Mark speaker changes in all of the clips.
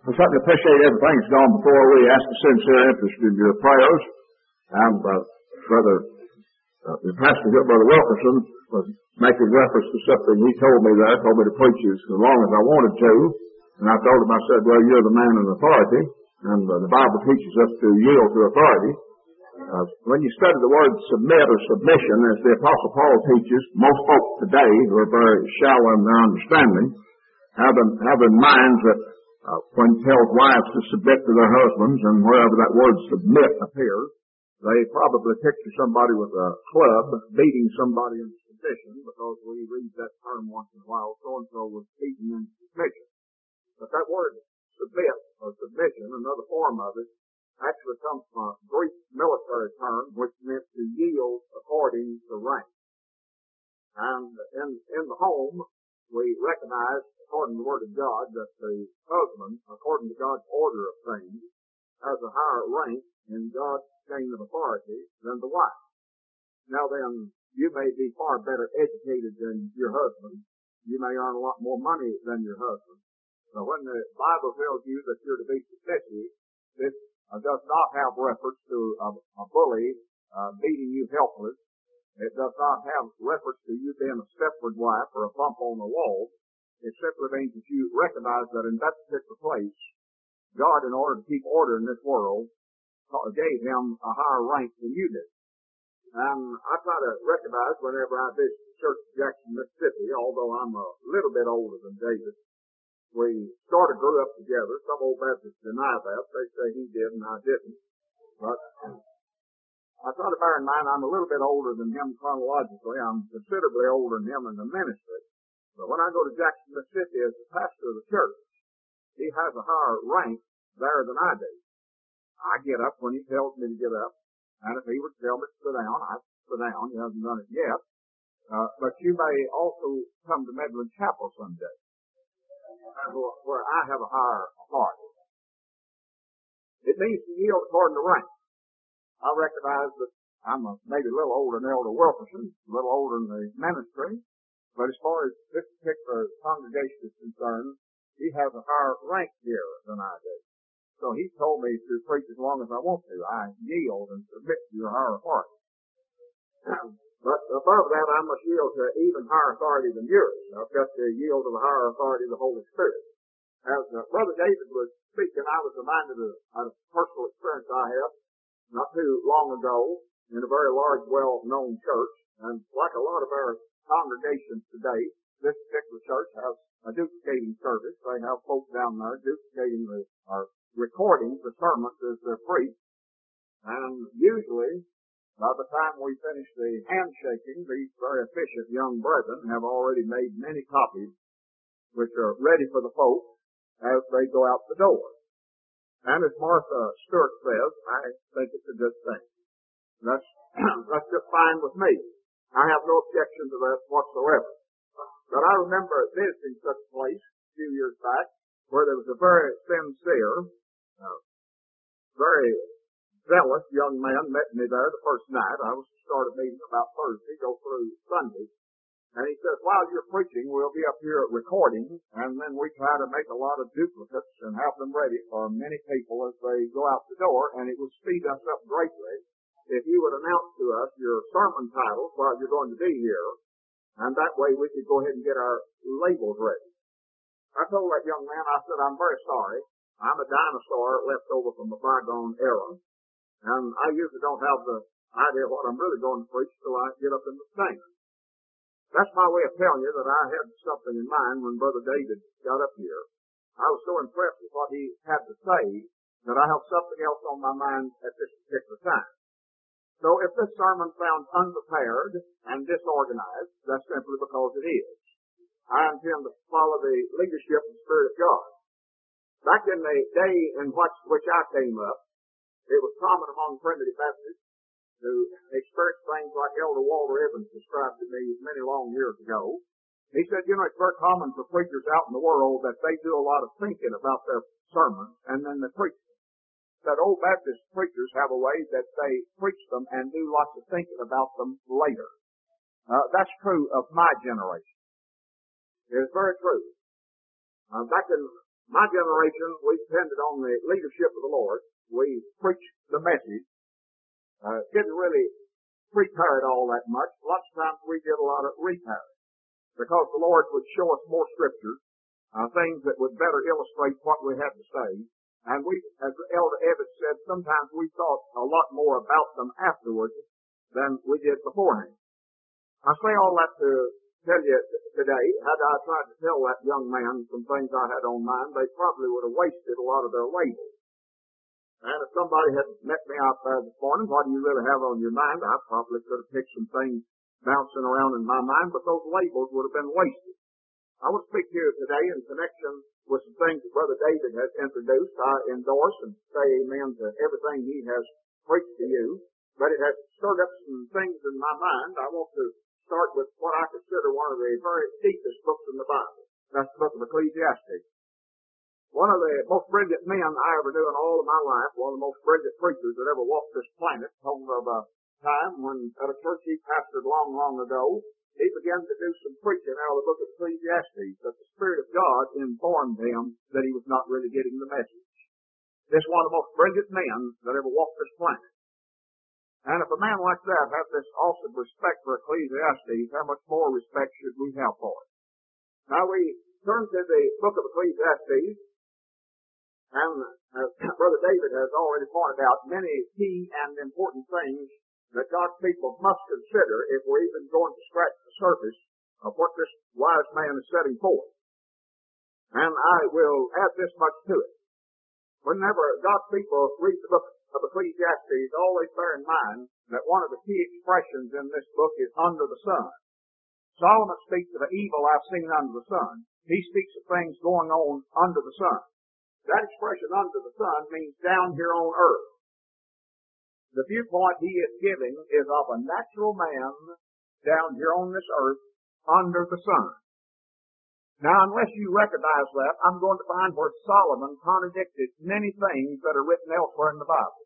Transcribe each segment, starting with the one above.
Speaker 1: I certainly appreciate everything that's gone before. We ask the sincere interest in your prayers. And the pastor here, Brother Wilkerson, was making reference to something he told me to preach as long as I wanted to. And I told him, I said, well, you're the man in authority, and the Bible teaches us to yield to authority. When you study the word submit or submission, as the Apostle Paul teaches, most folk today who are very shallow in their understanding have in mind that when tells wives to submit to their husbands, and wherever that word submit appears, they probably picture somebody with a club beating somebody in submission, because we read that term once in a while, so-and-so was beaten in submission. But that word submit or submission, another form of it, actually comes from a Greek military term which meant to yield according to rank. And in the home, we recognize, according to the Word of God, that the husband, according to God's order of things, has a higher rank in God's chain of authority than the wife. Now then, you may be far better educated than your husband. You may earn a lot more money than your husband. So when the Bible tells you that you're to be submissive, this does not have reference to a bully beating you helpless. It does not have reference to you being a Stepford wife or a bump on the wall. It simply means that you recognize that in that particular place, God, in order to keep order in this world, gave him a higher rank than you did. And I try to recognize whenever I visit the church in Jackson, Mississippi, although I'm a little bit older than David, we sort of grew up together. Some old Baptists deny that. They say he did and I didn't. But I try to bear in mind I'm a little bit older than him chronologically. I'm considerably older than him in the ministry. But when I go to Jackson, Mississippi as the pastor of the church, he has a higher rank there than I do. I get up when he tells me to get up. And if he would tell me to sit down, I'd sit down. He hasn't done it yet. But you may also come to Medlin Chapel someday, where I have a higher authority. It means to yield according to rank. I recognize that I'm maybe a little older than Elder Wilkerson, a little older in the ministry, but as far as this particular congregation is concerned, he has a higher rank here than I do. So he told me to preach as long as I want to. I yield and submit to your higher authority. But above that, I must yield to even higher authority than yours. I've got to yield to the higher authority of the Holy Spirit. As Brother David was speaking, I was reminded of a personal experience I had not too long ago in a very large, well-known church. And like a lot of our congregations today, this particular church has a duplicating service. They have folks down there duplicating or recording the sermons as they're preached. And usually, by the time we finish the handshaking, these very efficient young brethren have already made many copies which are ready for the folks as they go out the door. And as Martha Stewart says, I think it's a good thing. That's just fine with me. I have no objection to that whatsoever. But I remember visiting such a place a few years back where there was a very sincere, very zealous young man met me there the first night. I was to start a meeting about Thursday, go through Sunday. And he says, while you're preaching, we'll be up here recording, and then we try to make a lot of duplicates and have them ready for many people as they go out the door, and it would speed us up greatly if you would announce to us your sermon titles while you're going to be here, and that way we could go ahead and get our labels ready. I told that young man, I said, I'm very sorry. I'm a dinosaur left over from a bygone era. And I usually don't have the idea what I'm really going to preach till I get up in the stand. That's my way of telling you that I had something in mind when Brother David got up here. I was so impressed with what he had to say that I have something else on my mind at this particular time. So if this sermon sounds unprepared and disorganized, that's simply because it is. I intend to follow the leadership of the Spirit of God. Back in the day in which I came up, it was common among primitive Baptists to experience things like Elder Walter Evans described to me many long years ago. He said, it's very common for preachers out in the world that they do a lot of thinking about their sermons and then they preach them. That old Baptist preachers have a way that they preach them and do lots of thinking about them later. That's true of my generation. It is very true. Back in My generation, we depended on the leadership of the Lord. We preached the message. Didn't really prepare it all that much. Lots of times we did a lot of repairing because the Lord would show us more scriptures, things that would better illustrate what we had to say. And we, as Elder Evans said, sometimes we thought a lot more about them afterwards than we did beforehand. I say all that to tell you today, had I tried to tell that young man some things I had on mind, they probably would have wasted a lot of their labels. And if somebody had met me out there this morning, what do you really have on your mind? I probably could have picked some things bouncing around in my mind, but those labels would have been wasted. I want to speak to you today in connection with some things that Brother David has introduced. I endorse and say amen to everything he has preached to you, but it has stirred up some things in my mind. I want to start with what I consider one of the very deepest books in the Bible. That's the book of Ecclesiastes. One of the most brilliant men I ever knew in all of my life, one of the most brilliant preachers that ever walked this planet, told of a time when at a church he pastored long, long ago, he began to do some preaching out of the book of Ecclesiastes, that the Spirit of God informed him that he was not really getting the message. This one of the most brilliant men that ever walked this planet. And if a man like that had this awesome respect for Ecclesiastes, how much more respect should we have for it? Now we turn to the book of Ecclesiastes, and as Brother David has already pointed out, many key and important things that God's people must consider if we're even going to scratch the surface of what this wise man is setting forth. And I will add this much to it. Whenever God's people read the book of Ecclesiastes, always bear in mind that one of the key expressions in this book is under the sun. Solomon speaks of the evil I've seen under the sun. He speaks of things going on under the sun. That expression under the sun means down here on earth. The viewpoint he is giving is of a natural man down here on this earth under the sun. Now, unless you recognize that, I'm going to find where Solomon contradicted many things that are written elsewhere in the Bible.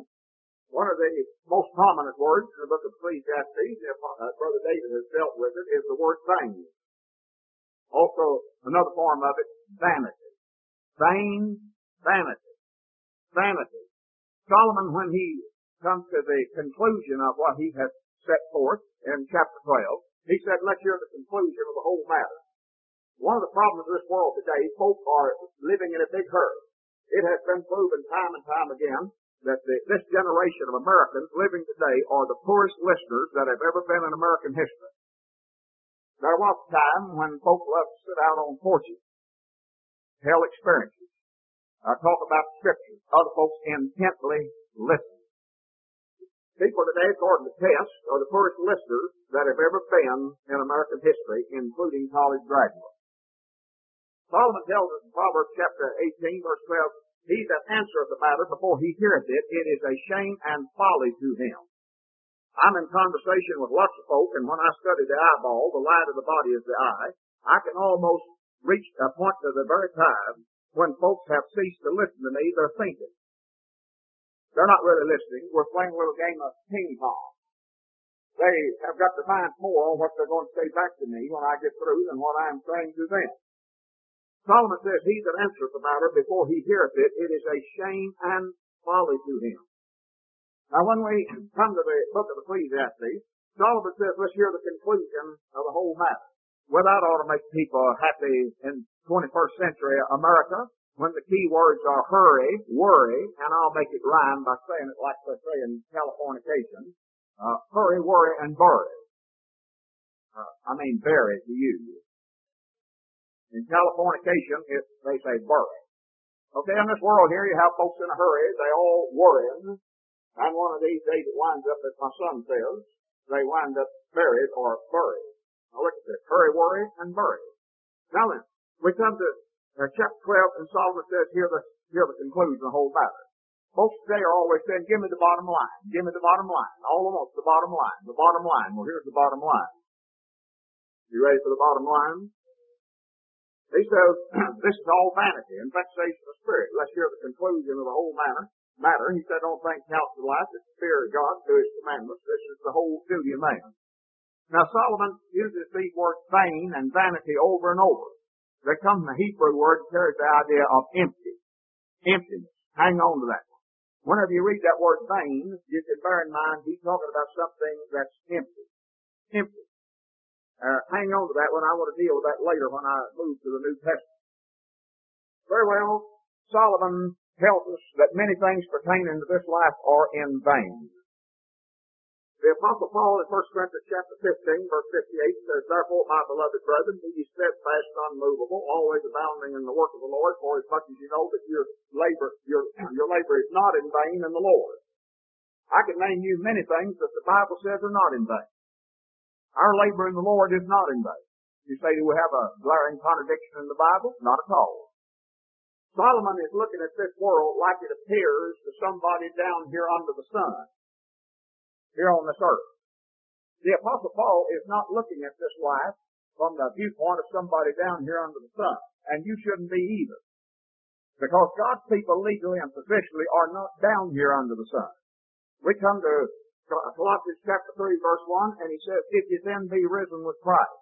Speaker 1: One of the most prominent words in the book of Ecclesiastes, if Brother David has dealt with it, is the word vain. Also, another form of it, vanity. Vain, vanity, vanity. Solomon, when he comes to the conclusion of what he has set forth in chapter 12, he said, let's hear the conclusion of the whole matter. One of the problems of this world today, folk are living in a big hurry. It has been proven time and time again that this generation of Americans living today are the poorest listeners that have ever been in American history. There was a time when folk loved to sit out on porches, tell experiences, talk about scripture. Other folks intently listen. People today, according to tests, are the poorest listeners that have ever been in American history, including college graduates. Solomon tells us in Proverbs chapter 18, verse 12, he that answereth the matter before he heareth it, it is a shame and folly to him. I'm in conversation with lots of folk, and when I study the eyeball, the light of the body is the eye, I can almost reach a point to the very time when folks have ceased to listen to me, they're thinking. They're not really listening. We're playing a little game of ping pong. They have got their minds more on what they're going to say back to me when I get through than what I am saying to them. Solomon says, he that answereth the matter before he heareth it, it is a shame and folly to him. Now when we come to the book of Ecclesiastes, Solomon says, let's hear the conclusion of the whole matter. Well, that ought to make people happy in 21st century America when the key words are hurry, worry, and I'll make it rhyme by saying it like they say in Californication, hurry, worry, and bury. Bury to you. In Californication, they say bury. Okay, in this world here, you have folks in a hurry, they all worrying, and one of these days it winds up, as my son says, they wind up buried or buried. Now look at this. Hurry, worry, and bury. Now then, we come to chapter 12, and Solomon says, hear the conclusion of the whole matter. Folks today are always saying, give me the bottom line. Give me the bottom line. All of us, the bottom line. The bottom line. Well, here's the bottom line. You ready for the bottom line? He says, this is all vanity and vexation of spirit. Let's hear the conclusion of the whole matter. He said, don't think counsel of life, it's the fear of God, do his commandments. This is the whole duty of man. Now, Solomon uses these words vain and vanity over and over. that comes from the Hebrew word that carries the idea of empty. Emptiness. Hang on to that one. Whenever you read that word vain, you can bear in mind he's talking about something that's empty. Empty. Hang on to that one. I want to deal with that later when I move to the New Testament. Very well, Solomon tells us that many things pertaining to this life are in vain. The Apostle Paul in 1 Corinthians chapter 15, verse 58 says, "Therefore, my beloved brethren, be ye steadfast and unmovable, always abounding in the work of the Lord, for as much as you know that your labor is not in vain in the Lord." I could name you many things that the Bible says are not in vain. Our labor in the Lord is not in vain. You say, do we have a glaring contradiction in the Bible? Not at all. Solomon is looking at this world like it appears to somebody down here under the sun, here on this earth. The Apostle Paul is not looking at this life from the viewpoint of somebody down here under the sun, and you shouldn't be either. Because God's people legally and positionally are not down here under the sun. We come to Colossians chapter 3, verse 1, and he says, "If you then be risen with Christ,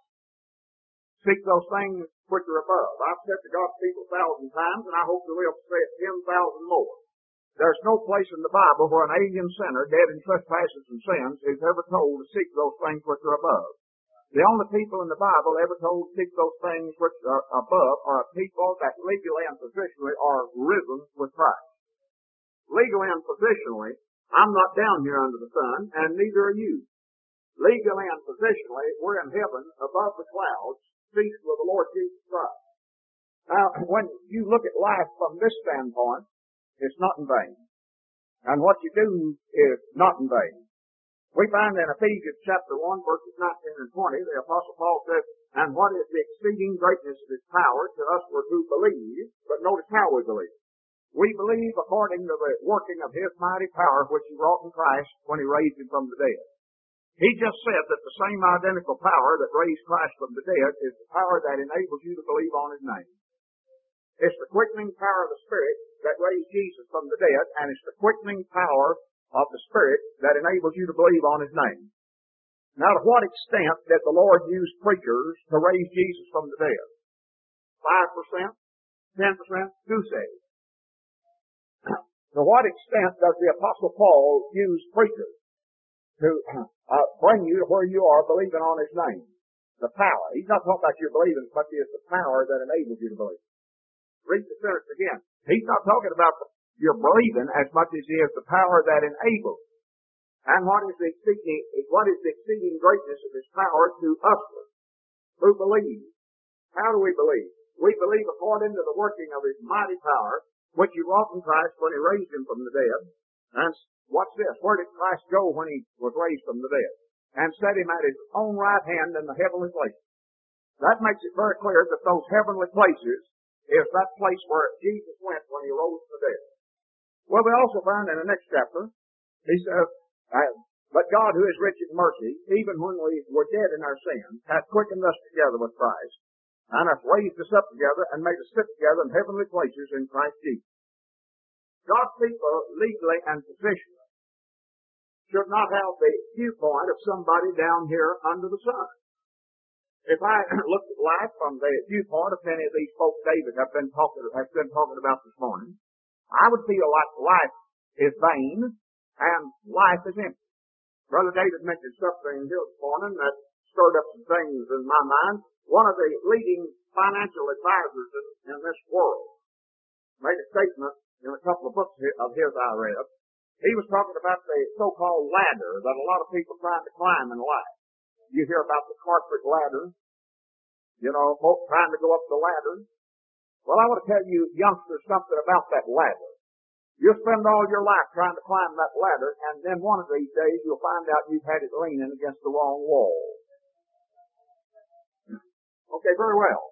Speaker 1: seek those things which are above." I've said to God's people 1,000 times, and I hope to live to say it 10,000 more. There's no place in the Bible where an alien sinner, dead in trespasses and sins, is ever told to seek those things which are above. The only people in the Bible ever told to seek those things which are above are people that legally and positionally are risen with Christ. Legally and positionally, I'm not down here under the sun, and neither are you. Legally and positionally, we're in heaven above the clouds, feasting with the Lord Jesus Christ. Now, when you look at life from this standpoint, it's not in vain. And what you do is not in vain. We find in Ephesians chapter 1, verses 19 and 20, the Apostle Paul says, "And what is the exceeding greatness of his power to us who believe," but notice how we believe. "We believe according to the working of his mighty power, which he wrought in Christ when he raised him from the dead." He just said that the same identical power that raised Christ from the dead is the power that enables you to believe on his name. It's the quickening power of the Spirit that raised Jesus from the dead, and it's the quickening power of the Spirit that enables you to believe on his name. Now, to what extent did the Lord use preachers to raise Jesus from the dead? 5%? 10%? Goose egg. To what extent does the Apostle Paul use preachers to bring you to where you are believing on his name? The power. He's not talking about your believing as much as the power that enables you to believe. Read the sentence again. He's not talking about your believing as much as he is the power that enables. And what is the exceeding greatness of his power to us who believe? How do we believe? We believe according to the working of his mighty power, which he wrought in Christ when he raised him from the dead. And watch this. Where did Christ go when he was raised from the dead? And set him at his own right hand in the heavenly places. That makes it very clear that those heavenly places is that place where Jesus went when he rose from the dead. Well, we also find in the next chapter, he says, "But God, who is rich in mercy, even when we were dead in our sins, hath quickened us together with Christ, and hath raised us up together, and made us sit together in heavenly places in Christ Jesus." God's people, legally and positionally, should not have the viewpoint of somebody down here under the sun. If I looked at life from the viewpoint of many of these folks David has been talking about this morning, I would feel like life is vain and life is empty. Brother David mentioned something here this morning that stirred up some things in my mind. One of the leading financial advisors in this world made a statement in a couple of books of his I read. He was talking about the so-called ladder that a lot of people trying to climb in life. You hear about the corporate ladder, folks trying to go up the ladder. Well, I want to tell you youngsters something about that ladder. You'll spend all your life trying to climb that ladder, and then one of these days you'll find out you've had it leaning against the wrong wall. Okay, very well.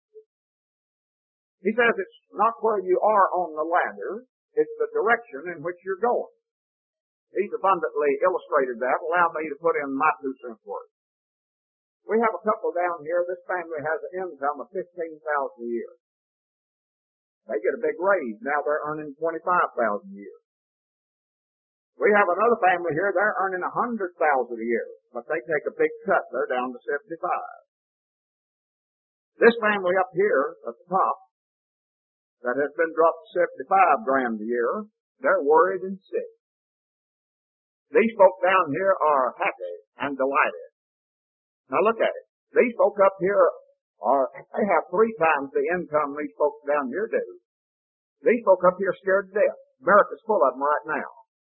Speaker 1: He says it's not where you are on the ladder, it's the direction in which you're going. He's abundantly illustrated that. Allow me to put in my 2 cents worth. We have a couple down here. This family has an income of $15,000 a year. They get a big raise. Now they're earning $25,000 a year. We have another family here. They're earning $100,000 a year, but they take a big cut. They're down to $75,000. This family up here at the top that has been dropped to 75 grand a year, they're worried and sick. These folk down here are happy and delighted. Now look at it. These folk up here they have 3 times the income these folks down here do. These folk up here are scared to death. America's full of them right now.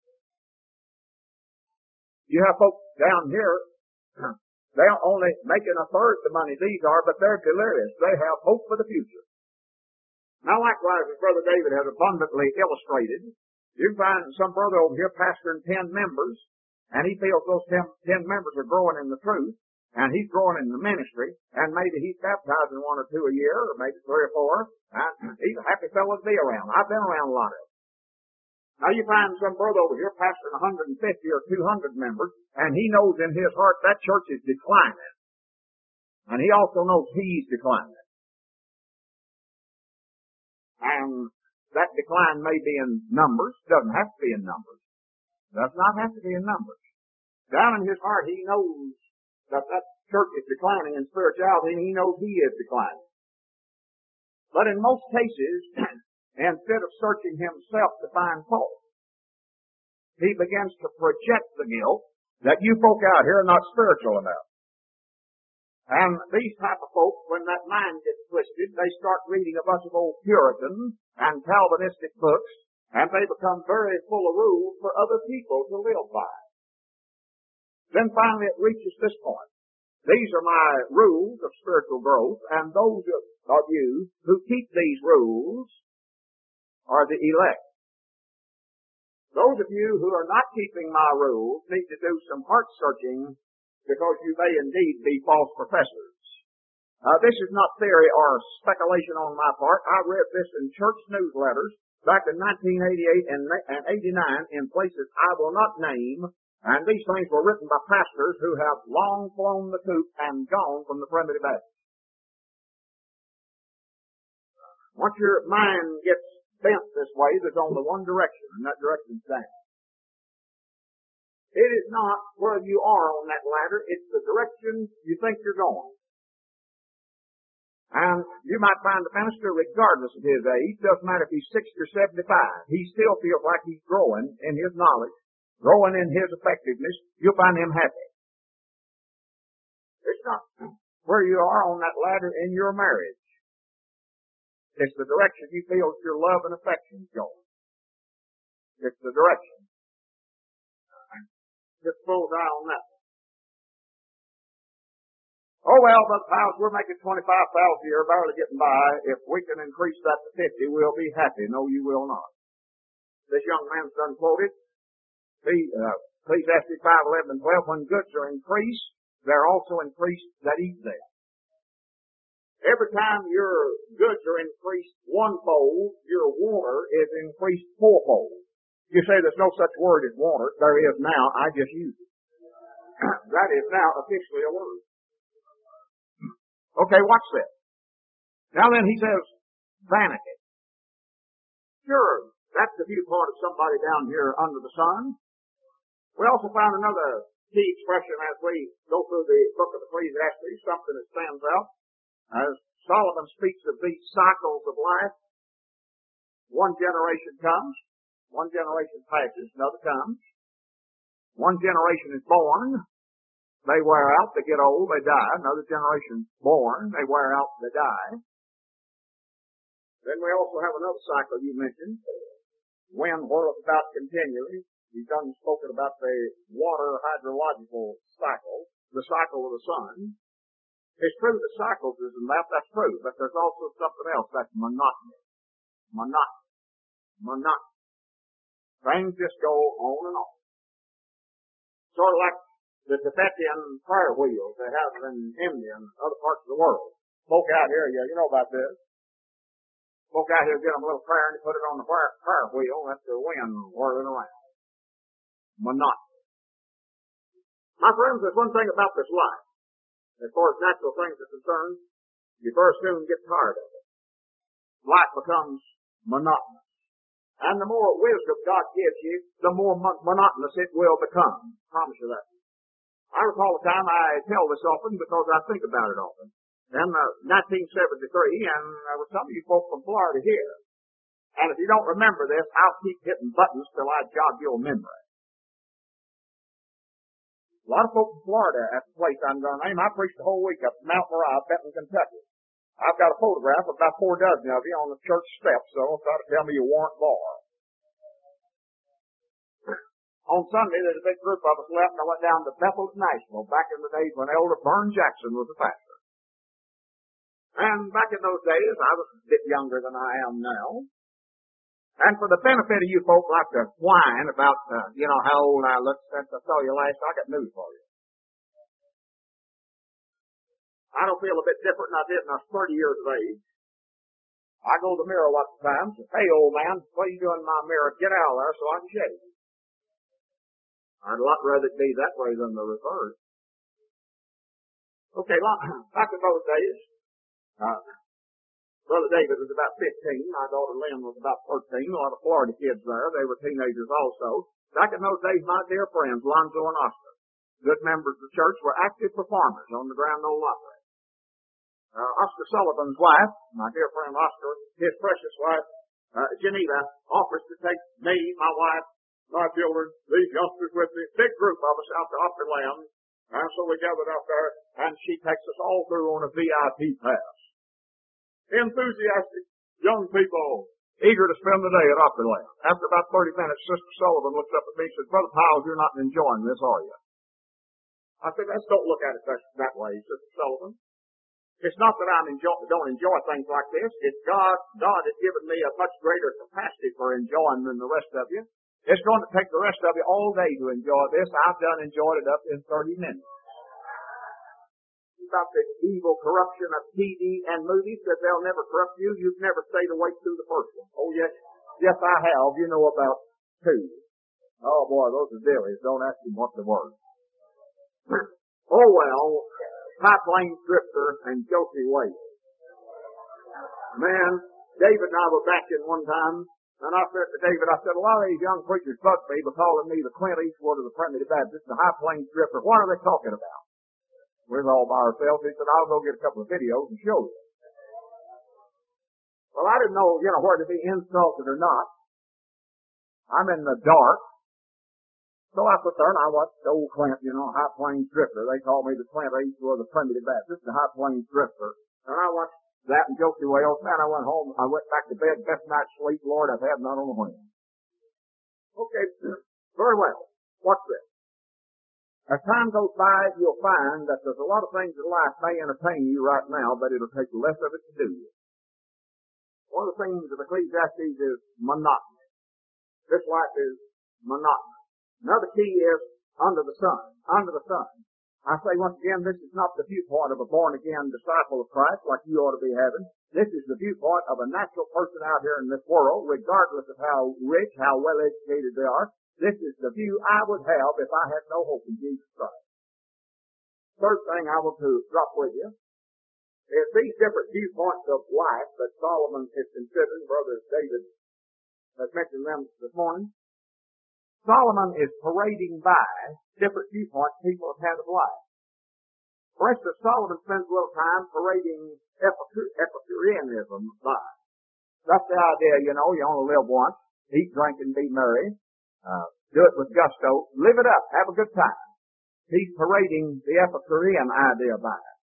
Speaker 1: You have folks down here, they're only making a third the money these are, but they're delirious. They have hope for the future. Now likewise, as Brother David has abundantly illustrated, you find some brother over here pastoring 10 members, and he feels those 10 members are growing in the truth, and he's growing in the ministry, and maybe he's baptizing 1 or 2 a year, or maybe 3 or 4, and he's a happy fellow to be around. I've been around a lot of them. Now you find some brother over here pastoring 150 or 200 members, and he knows in his heart that church is declining. And he also knows he's declining. And that decline may be in numbers, doesn't have to be in numbers. Does not have to be in numbers. Down in his heart he knows that church is declining in spirituality, and he knows he is declining. But in most cases, instead of searching himself to find fault, he begins to project the guilt that you folk out here are not spiritual enough. And these type of folks, when that mind gets twisted, they start reading a bunch of old Puritan and Calvinistic books, and they become very full of rules for other people to live by. Then finally it reaches this point. These are my rules of spiritual growth, and those of you who keep these rules are the elect. Those of you who are not keeping my rules need to do some heart searching, because you may indeed be false professors. This is not theory or speculation on my part. I read this in church newsletters back in 1988 and 89 in places I will not name, and these things were written by pastors who have long flown the coop and gone from the primitive Baptist. Once your mind gets bent this way, there's only one direction, and that direction's down. It is not where you are on that ladder, it's the direction you think you're going. And you might find the minister, regardless of his age, doesn't matter if he's 60 or 75, he still feels like he's growing in his knowledge, growing in his effectiveness. You'll find him happy. It's not where you are on that ladder in your marriage. It's the direction you feel your love and affection is going. It's the direction. Just bullseye on that. Oh well, Brother Piles, we're making $25,000 a year, barely getting by. If we can increase that to 50, we'll be happy. No, you will not. This young man's done quoted. Ecclesiastes 5:11 and 12. When goods are increased, they're also increased that eat them. Every time your goods are increased onefold, your water is increased fourfold. You say there's no such word as water. There is now. I just use it. That is now officially a word. Okay, watch this. Now then, he says, vanity. Sure, that's the viewpoint of somebody down here under the sun. We also found another key expression as we go through the book of Ecclesiastes, something that stands out. As Solomon speaks of these cycles of life, one generation comes, one generation passes, another comes. One generation is born, they wear out, they get old, they die. Another generation born, they wear out, they die. Then we also have another cycle you mentioned. Wind whirls about continually. You've done spoken about the water hydrological cycle, the cycle of the sun. It's true that cycles is in that's true, but there's also something else, that's monotony. Monotony. Things just go on and on. Sort of like the Tibetan prayer wheels they have in India and other parts of the world. Folk out here, you know about this. Folk out here get them a little prayer and they put it on the prayer wheel, that's the wind whirling around. Monotony. My friends, there's one thing about this life. As far as natural things are concerned, you very soon get tired of it. Life becomes monotonous. And the more wisdom God gives you, the more monotonous it will become. I promise you that. I recall a time, I tell this often because I think about it often. in 1973, and there were some of you folks from Florida here. And if you don't remember this, I'll keep hitting buttons till I jog your memory. A lot of folks in Florida at the place I'm going to name, I preached the whole week up in Mount Moriah, Benton, Kentucky. I've got a photograph of about 4 dozen of you on the church steps, so don't try to tell me you weren't there. On Sunday, there's a big group of us left, and I went down to Bethel, Nashville, back in the days when Elder Vern Jackson was the pastor. And back in those days, I was a bit younger than I am now. And for the benefit of you folk like to whine about, how old I look since I saw you last, I got news for you. I don't feel a bit different than I did when I was 30 years of age. I go to the mirror lots of times and say, hey, old man, what are you doing in my mirror? Get out of there so I can shave. I'd a lot rather it be that way than the reverse. Okay, back in those days, Brother David was about 15. My daughter Lynn was about 13. A lot of Florida kids there. They were teenagers also. Back in those days, my dear friends, Lonzo and Oscar, good members of the church, were active performers on the Grand Ole Opry. Oscar Sullivan's wife, my dear friend Oscar, his precious wife, Geneva, offers to take me, my wife, my children, these youngsters with me, big group of us out to Opry Land. And so we gathered out there, and she takes us all through on a VIP pass. Enthusiastic young people, eager to spend the day at Opry Land. After about 30 minutes, Sister Sullivan looks up at me and says, Brother Powell, you're not enjoying this, are you? I said, let's don't look at it that way, Sister Sullivan. It's not that I don't enjoy things like this. It's God has given me a much greater capacity for enjoying than the rest of you. It's going to take the rest of you all day to enjoy this. I've done enjoyed it up in 30 minutes. About the evil corruption of TV and movies that they'll never corrupt you. You've never stayed awake through the first one. Oh, yes. Yes, I have. You know about 2. Oh, boy, those are dillies. Don't ask him what they were. Oh, well, High Plains Drifter and Josie Wade. Man, David and I were back in one time, and I said to David, I said, a lot of these young preachers bug me by calling me the Clint Eastwood of the Primitive Baptist, the High Plains Drifter. What are they talking about? We're all by ourselves. He said, I'll go get a couple of videos and show you. Well, I didn't know, whether to be insulted or not. I'm in the dark. So I put there and I watched old Clint, High Plains Drifter. They call me the Clint Eastwood of the Primitive Baptist, the High Plains Drifter. And I watched that and Josie Wales. Man, I went home. I went back to bed. Best night's sleep, Lord, I've had none on the when. Okay, very well. Watch this. As time goes by, you'll find that there's a lot of things in life may entertain you right now, but it'll take less of it to do you. One of the things of Ecclesiastes is monotony. This life is monotonous. Another key is under the sun. Under the sun. I say once again, this is not the viewpoint of a born-again disciple of Christ like you ought to be having. This is the viewpoint of a natural person out here in this world, regardless of how rich, how well-educated they are. This is the view I would have if I had no hope in Jesus Christ. Third thing I want to drop with you is these different viewpoints of life that Solomon is considering. Brother David has mentioned them this morning. Solomon is parading by different viewpoints people have had of life. For instance, Solomon spends a little time parading Epicureanism by. That's the idea, you only live once. Eat, drink, and be merry. Do it with gusto. Live it up. Have a good time. He's parading the Epicurean idea by it.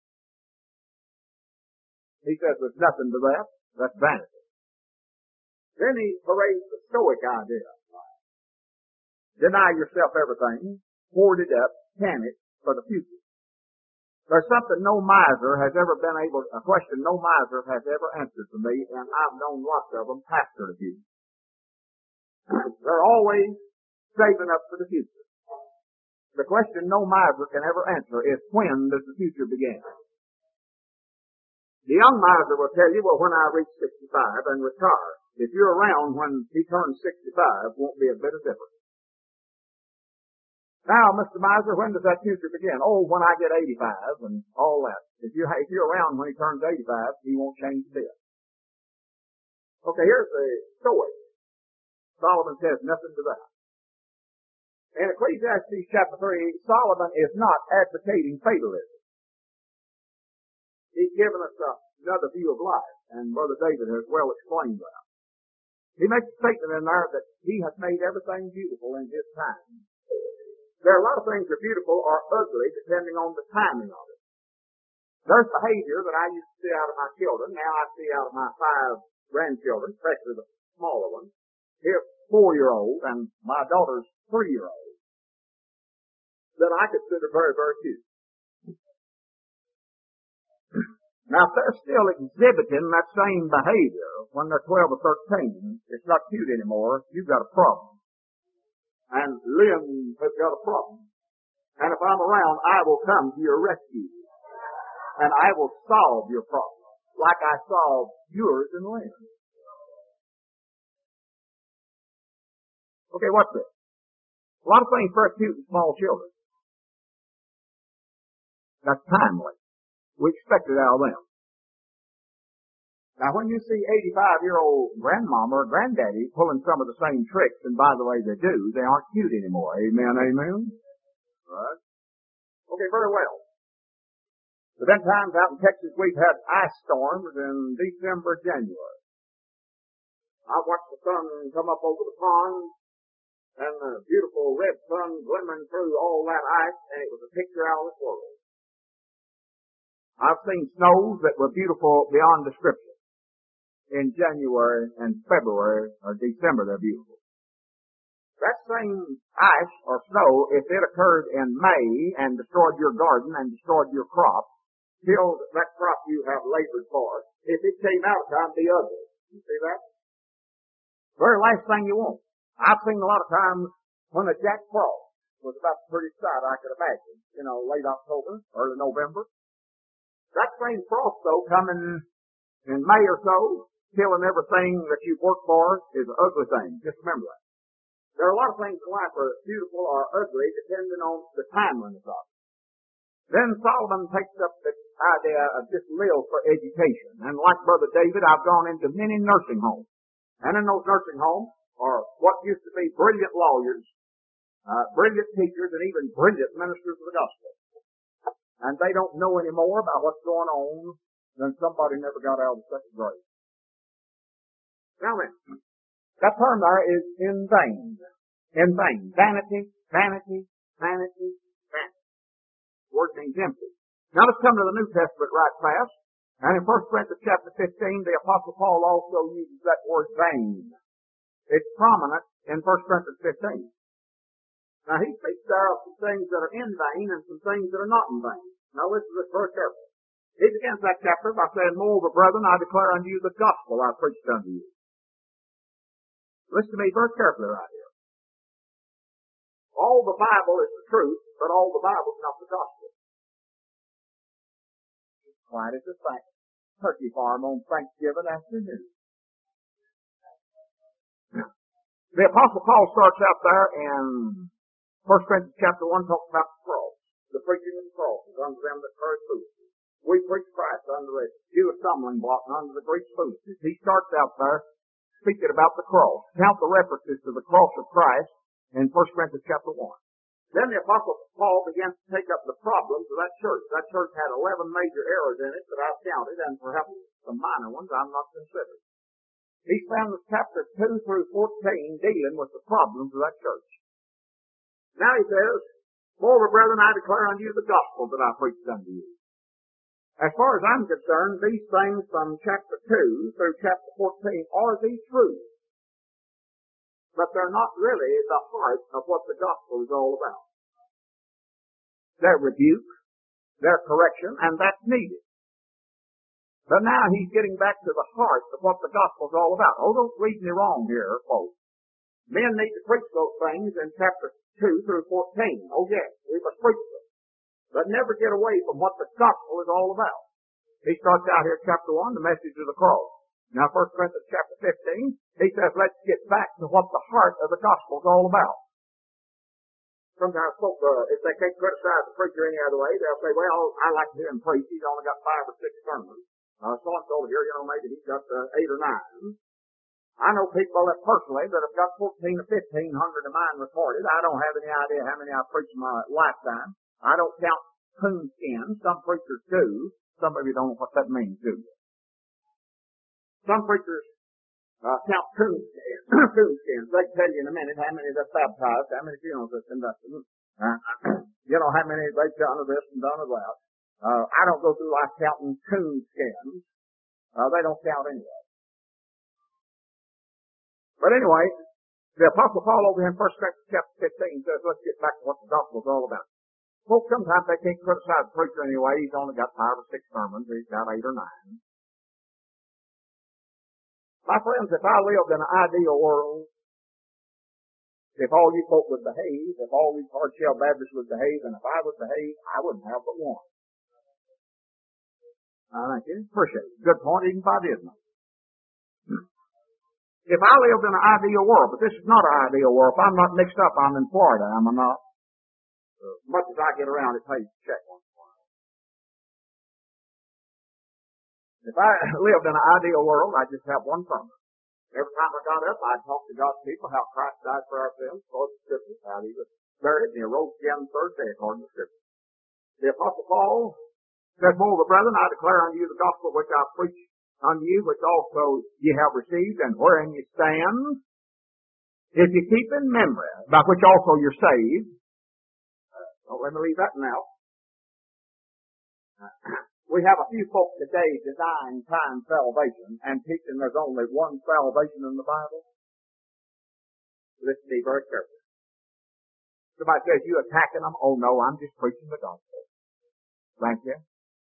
Speaker 1: He says there's nothing to that. That's vanity. Then he parades the Stoic idea by it. Deny yourself everything. Hoard it up. Can it for the future. There's something no miser has ever been able, a question no miser has ever answered to me, and I've known lots of them pastor abuse. They're always saving up for the future. The question no miser can ever answer is, when does the future begin? The young miser will tell you, well, when I reach 65 and retire. If you're around when he turns 65, won't be a bit of difference. Now, Mr. Miser, when does that future begin? Oh, when I get 85 and all that. If you're around when he turns 85, he won't change a bit. Okay, here's the story. Solomon says nothing to that. In Ecclesiastes chapter 3, Solomon is not advocating fatalism. He's given us another view of life, and Brother David has well explained that. He makes a statement in there that he has made everything beautiful in his time. There are a lot of things that are beautiful or ugly depending on the timing of it. There's behavior that I used to see out of my children. Now I see out of my 5 grandchildren, especially the smaller ones. Here's 4-year-old and my daughter's 3-year-old that I consider very, very cute. Now, if they're still exhibiting that same behavior when they're 12 or 13, it's not cute anymore. You've got a problem. And Lynn has got a problem. And if I'm around, I will come to your rescue. And I will solve your problem like I solved yours and Lynn's. Okay, what's this? A lot of things very cute in small children. That's timely. We expect it out of them. Now, when you see 85-year-old grandmama or granddaddy pulling some of the same tricks, and by the way they do, they aren't cute anymore. Amen, amen? Right? Okay, very well. But then times out in Texas we've had ice storms in December, January. I watched the sun come up over the pond, and the beautiful red sun glimmering through all that ice, and it was a picture out of this world. I've seen snows that were beautiful beyond description. In January and February or December, they're beautiful. That same ice or snow, if it occurred in May and destroyed your garden and destroyed your crop, killed that crop you have labored for, if it came out of time, it'd be ugly. You see that? Very last thing you want. I've seen a lot of times when a Jack Frost was about the prettiest sight I could imagine. You know, late October, early November. That same frost, though, coming in May or so, killing everything that you've worked for, is an ugly thing. Just remember that. There are a lot of things in life that are beautiful or ugly depending on the timeliness of it. Then Solomon takes up the idea of just live for education. And like Brother David, I've gone into many nursing homes. And in those nursing homes are what used to be brilliant lawyers, brilliant teachers, and even brilliant ministers of the gospel. And they don't know any more about what's going on than somebody never got out of the second grade. Now then, that term there is in vain. In vain. Vanity, vanity, vanity, vanity. The word means empty. Now let's come to the New Testament right fast. And in 1 Corinthians chapter 15, the Apostle Paul also uses that word vain. It's prominent in 1 Corinthians 15. Now he speaks there of some things that are in vain and some things that are not in vain. Now listen to this very carefully. He begins that chapter by saying, "Moreover, brethren, I declare unto you the gospel I preached unto you." Listen to me very carefully right here. All the Bible is the truth, but all the Bible is not the gospel. It's quiet as a turkey farm on Thanksgiving afternoon. The Apostle Paul starts out there in 1 Corinthians chapter 1 talking about the cross. The preaching of the cross is unto them that perish foolishness. We preach Christ unto the Jew a stumbling block and unto the Greek foolishness. He starts out there speaking about the cross. Count the references to the cross of Christ in 1 Corinthians chapter 1. Then the Apostle Paul begins to take up the problems of that church. That church had 11 major errors in it that I've counted, and perhaps some minor ones I'm not considering. He spends chapters 2 through 14 dealing with the problems of that church. Now he says, "Moreover, brethren, I declare unto you the gospel that I preached unto you." As far as I'm concerned, these things from chapter 2 through chapter 14 are the truth. But they're not really the heart of what the gospel is all about. They're rebuke, they're correction, and that's needed. But now he's getting back to the heart of what the gospel is all about. Oh, don't read me wrong here, folks. Men need to preach those things in chapter 2 through 14. Oh yes, we must preach them. But never get away from what the gospel is all about. He starts out here chapter 1, the message of the cross. Now 1 Corinthians chapter 15, he says, let's get back to what the heart of the gospel is all about. Sometimes folks, if they can't criticize the preacher any other way, they'll say, well, I like to hear him preach. He's only got 5 or 6 sermons. So-and-so here, maybe he's got 8 or 9. I know people that personally that have got 14 or 1,500 of mine recorded. I don't have any idea how many I've preached in my lifetime. I don't count coonskin. Some preachers do. Some of you don't know what that means, do you? Some preachers count coonskins. Coonskins. They can tell you in a minute how many they've baptized, how many funerals they've conducted. How many they've done of this and done of that. I don't go through life counting coonskins. They don't count anyway. But anyway, the Apostle Paul over here in 1 Corinthians chapter 15 says, let's get back to what the gospel's all about. Folks, sometimes they can't criticize the preacher anyway. He's only got 5 or 6 sermons. He's got 8 or 9. My friends, if I lived in an ideal world, if all you folk would behave, if all these hard-shell Baptists would behave, and if I would behave, I wouldn't have but one. Thank you. Appreciate it. Good point, even if I didn't. If I lived in an ideal world, but this is not an ideal world. If I'm not mixed up, I'm in Florida, am I not? As much as I get around, it pays to check once in a while. If I lived in an ideal world, I'd just have one sermon. Every time I got up, I'd talk to God's people how Christ died for our sins, according to Scripture, how He was buried, and He arose again the third day, according to Scripture. The Apostle Paul says, moreover, brethren, I declare unto you the gospel which I preach unto you, which also ye have received, and wherein ye stand, if you keep in memory, by which also you're saved. Don't let me leave that now. We have a few folks today denying time salvation and teaching there's only one salvation in the Bible. Let's be very careful. Somebody says, you attacking them? Oh no, I'm just preaching the gospel. Thank you.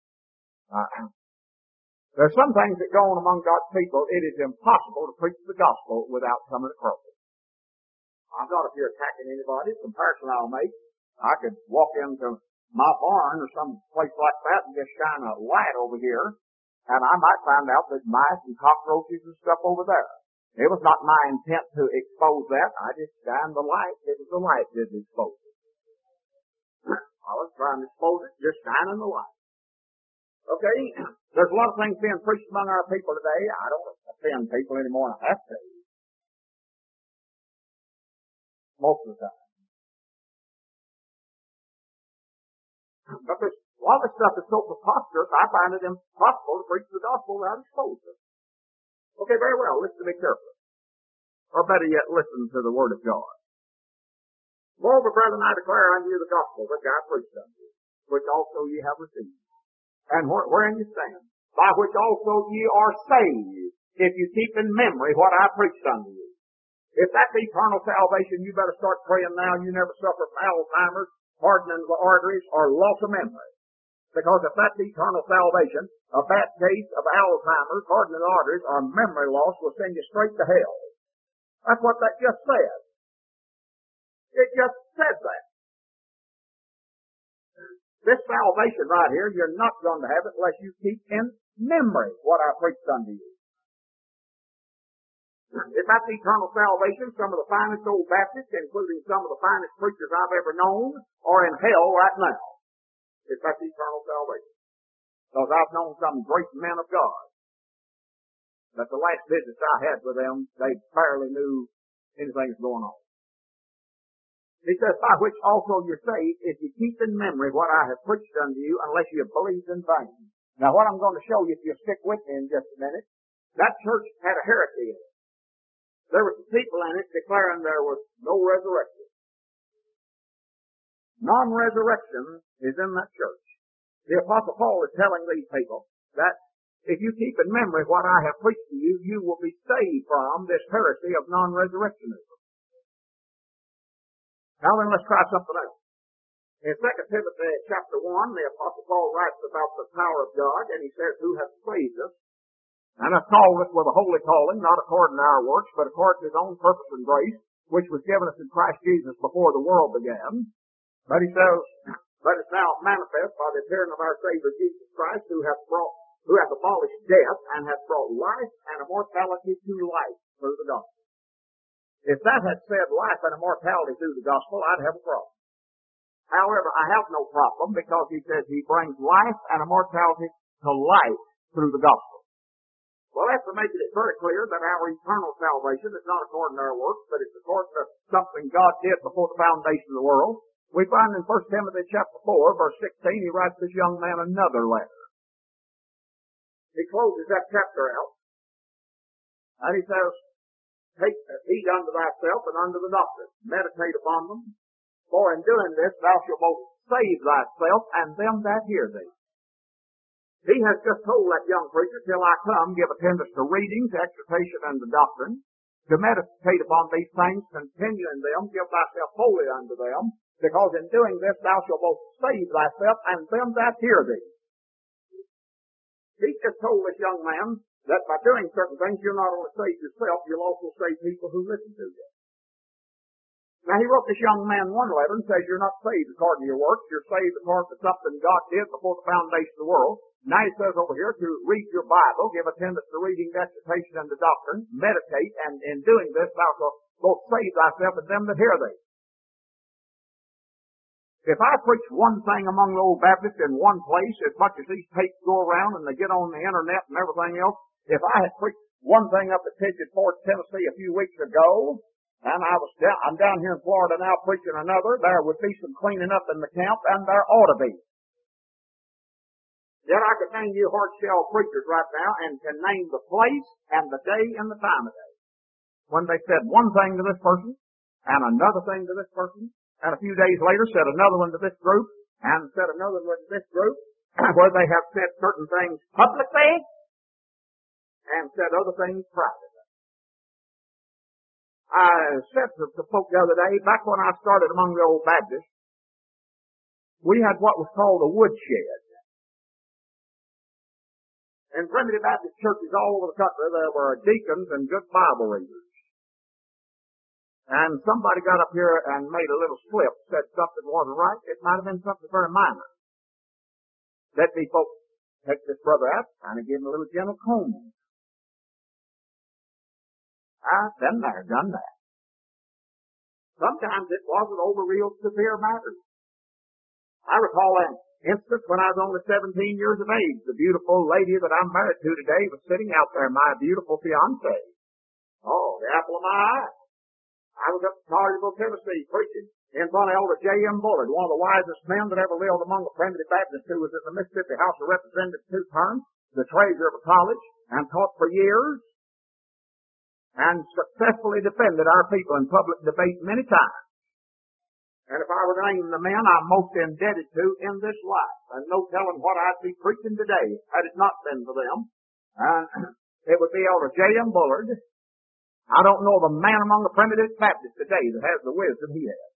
Speaker 1: There's some things that go on among God's people. It is impossible to preach the gospel without coming across it. I'm not if you're attacking anybody. The comparison I'll make, I could walk into my barn or some place like that and just shine a light over here, and I might find out there's mice and cockroaches and stuff over there. It was not my intent to expose that. I just shined the light. It was the light that exposed it. I was trying to expose it, just shining the light. Okay, there's a lot of things being preached among our people today. I don't offend people anymore than I have to. Most of the time. But there's a lot of this stuff is so preposterous, I find it impossible to preach the gospel without exposure. Okay, very well, listen to me carefully. Or better yet, listen to the word of God. Moreover, brethren, I declare unto you the gospel which I preached unto you, which also ye have received. And wherein you stand, by which also ye are saved, if you keep in memory what I preached unto you. If that's eternal salvation, you better start praying now you never suffer from Alzheimer's, hardening of the arteries, or loss of memory. Because if that's eternal salvation, a bad case of Alzheimer's, hardening of the arteries, or memory loss will send you straight to hell. That's what that just said. It just said that. This salvation right here, you're not going to have it unless you keep in memory what I preached unto you. If that's eternal salvation, some of the finest old Baptists, including some of the finest preachers I've ever known, are in hell right now. If that's eternal salvation. Because I've known some great men of God. But the last visits I had with them, they barely knew anything was going on. He says, by which also you're saved, if you keep in memory what I have preached unto you, unless you have believed in vain. Now, what I'm going to show you, if you'll stick with me in just a minute, that church had a heresy in it. There were some people in it declaring there was no resurrection. Non-resurrection is in that church. The Apostle Paul is telling these people that if you keep in memory what I have preached to you, you will be saved from this heresy of non-resurrectionism. Now then, let's try something else. In 2 Timothy chapter 1, the Apostle Paul writes about the power of God, and he says, who hath saved us, and hath called us with a holy calling, not according to our works, but according to his own purpose and grace, which was given us in Christ Jesus before the world began. But he says, but it's now manifest by the appearing of our Savior Jesus Christ, who hath abolished death, and hath brought life and immortality to life through the gospel. If that had said life and immortality through the gospel, I'd have a problem. However, I have no problem because he says he brings life and immortality to life through the gospel. Well, after making it very clear that our eternal salvation is not according to our works, but it's according to something God did before the foundation of the world, we find in 1 Timothy chapter 4, verse 16, he writes this young man another letter. he closes that chapter out, and he says, take heed unto thyself and unto the doctrine. Meditate upon them. For in doing this thou shalt both save thyself and them that hear thee. He has just told that young preacher, till I come, give attendance to reading, to exhortation, and to doctrine, to meditate upon these things, continue in them, give thyself wholly unto them, because in doing this thou shalt both save thyself and them that hear thee. He just told this young man that by doing certain things, you'll not only save yourself, you'll also save people who listen to you. Now, he wrote this young man one letter and says, you're not saved according to your works, you're saved according to something God did before the foundation of the world. Now he says over here to read your Bible, give attendance to reading, exhortation, and to doctrine, meditate, and in doing this thou shalt both save thyself and them that hear thee. If I preach one thing among the old Baptists in one place, as much as these tapes go around and they get on the internet and everything else, if I had preached one thing up at Pigeon Forge, Tennessee a few weeks ago, and I'm down here in Florida now preaching another, there would be some cleaning up in the camp, and there ought to be. Yet I could name you hard-shell preachers right now and can name the place and the day and the time of day when they said one thing to this person and another thing to this person, and a few days later said another one to this group and said another one to this group, where they have said certain things publicly and said other things privately. I said to folk the other day, back when I started among the old Baptists, we had what was called a woodshed. In primitive Baptist churches all over the country, there were deacons and good Bible readers. And somebody got up here and made a little slip, said something wasn't right. It might have been something very minor. Let me folks take this brother out and give him a little gentle comb. I've been there, done that. Sometimes it wasn't over real severe matters. I recall an instance when I was only 17 years of age. The beautiful lady that I'm married to today was sitting out there, my beautiful fiancée. Oh, the apple of my eye. I was up in Collierville, Tennessee, preaching in front of Elder J.M. Bullard, one of the wisest men that ever lived among the primitive Baptists, who was in the Mississippi House of Representatives 2 terms, the treasurer of a college, and taught for years, and successfully defended our people in public debate many times. And if I were to name the men I'm most indebted to in this life, and no telling what I'd be preaching today had it not been for them, it would be Elder J.M. Bullard. I don't know the man among the primitive Baptists today that has the wisdom he has.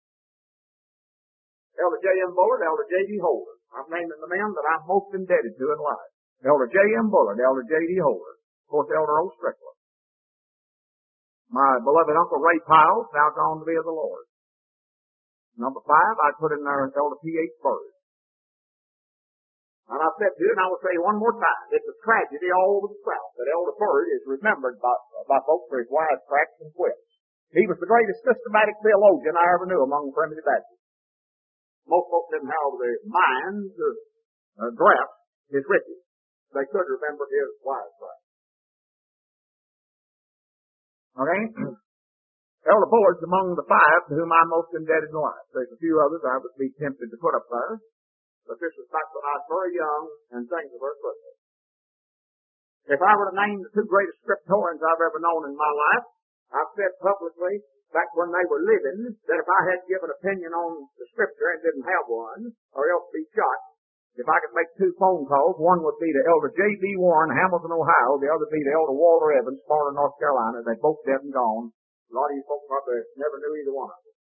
Speaker 1: Elder J.M. Bullard, Elder J.D. Holder. I'm naming the men that I'm most indebted to in life. Elder J.M. Bullard, Elder J.D. Holder. Of course, Elder O. Strickland. My beloved Uncle Ray Piles, now gone to be of the Lord. Number 5, I'd put in there Elder P.H. Bird. And I said to you, and I will say one more time, it's a tragedy all over the South that Elder Bird is remembered by folks for his wisecracks and quips. He was the greatest systematic theologian I ever knew among the primitive Baptists. Most folks didn't have the mind to grasp his riches. They could remember his wisecracks. Okay? Elder Bullard's among the 5 to whom I'm most indebted in life. There's a few others I would be tempted to put up there, but this was back when I was very young and things were very quickly. If I were to name the 2 greatest scriptorians I've ever known in my life, I've said publicly back when they were living that if I had to give an opinion on the scripture and didn't have one, or else be shot, if I could make 2 phone calls, one would be to Elder J.B. Warren, Hamilton, Ohio, the other would be to Elder Walter Evans, Sparta, North Carolina. They're both dead and gone. A lot of you folks probably never knew either one of them.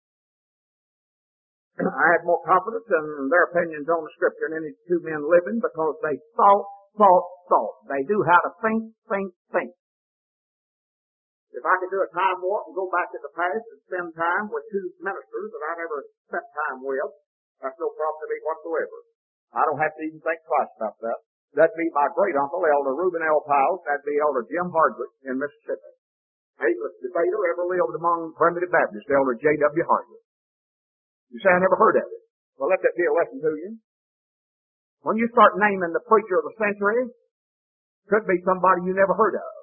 Speaker 1: I had more confidence in their opinions on the scripture than any 2 men living because they thought. They knew how to think. If I could do a time warp and go back to the past and spend time with 2 ministers that I never spent time with, that's no problem to me whatsoever. I don't have to even think twice about that. That'd be my great uncle, Elder Reuben L. Piles. That'd be Elder Jim Hardwick in Mississippi. Ablest debater ever lived among primitive Baptists, Elder J.W. Hardwick. You say I never heard of it. Well, let that be a lesson to you. When you start naming the preacher of the century, could be somebody you never heard of.